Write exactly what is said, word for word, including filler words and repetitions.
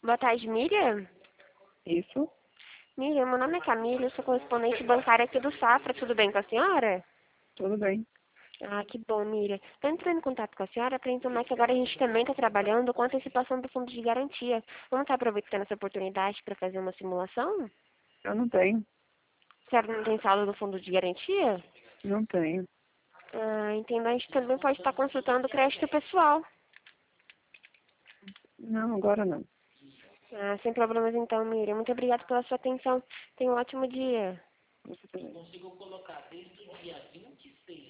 Boa tarde, Miriam. Isso, Miriam, meu nome é Camila, eu sou correspondente bancária aqui do Safra. Tudo bem com a senhora? tudo bem. Ah, que bom, Miriam. Estou entrando em contato com a senhora para informar que agora a gente também está trabalhando com a antecipação do fundo de garantia. Vamos estar aproveitando essa oportunidade para fazer uma simulação? Eu não tenho, A senhora não tem saldo do fundo de garantia? não tenho. Ah, entendo. A gente também pode estar consultando o crédito pessoal. Não, agora não. Ah, sem problemas então, Miriam. Muito obrigada pela sua atenção. Tenha um ótimo dia. Você também.